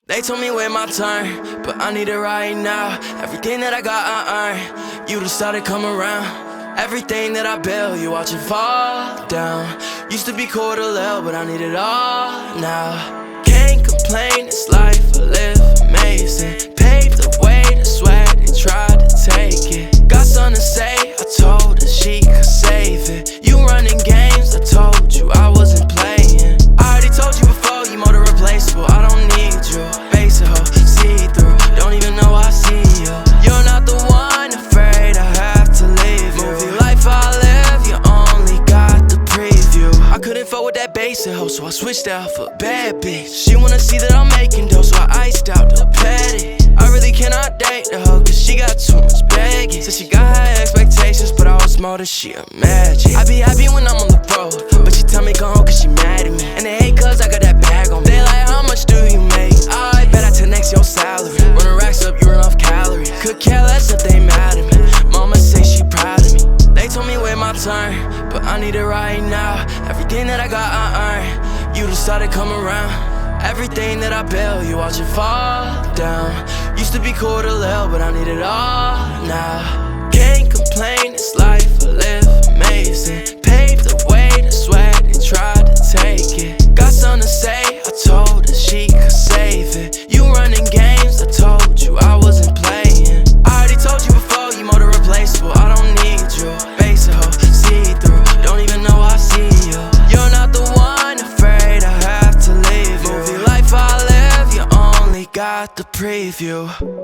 They told me wait my turn, but I need it right now. Everything that I got, I earned. You just started come around. Everything that I built, you watch it fall down. Used to be cool to live, but I need it all now. Can't complain, this life I live amazing. Paved the way, that's where they tried to take it. Got something to say, I told her she could save it. You running games, I told you I wasn't playing. I already told you before, you more than replaceable. I don't need you, basic hoe, see through. Don't even know I see you. You're not the one, afraid I have to leave you. Movie life I live, you only got the preview. I couldn't fuck with that basic hoe, so I switched out for a bad bitch. She wanna see that I'm making dough, so I iced out the petty. I really cannot date the hoe, cause she got too much baggage. Said she got high expectations, but I was more than she imagined. I be happy when I'm on the road, but she tell me go home cause she mad at me. And they hate cause I got that bag on me. They like, how much do you make? I bet I 10x your salary. Running racks up, you run off calories. Could care less if they mad at me. Mama say she proud of me. They told me wait my turn, but I need it right now. Everything that I got, I earned. You just started come around. Everything that I built, you watch it fall down. Used to be cool to live, but I need it all now. Can't complain, this life I live amazing. Paved the way, that's where they tried to take it. Got something to say, I told her she could save it. You running games, I told you I wasn't playing. I already told you before, you more than replaceable. I don't need you, basic hoe, see through. Don't even know I see you. You're not the one, afraid I have to leave you. Movie life I live, you only got the preview.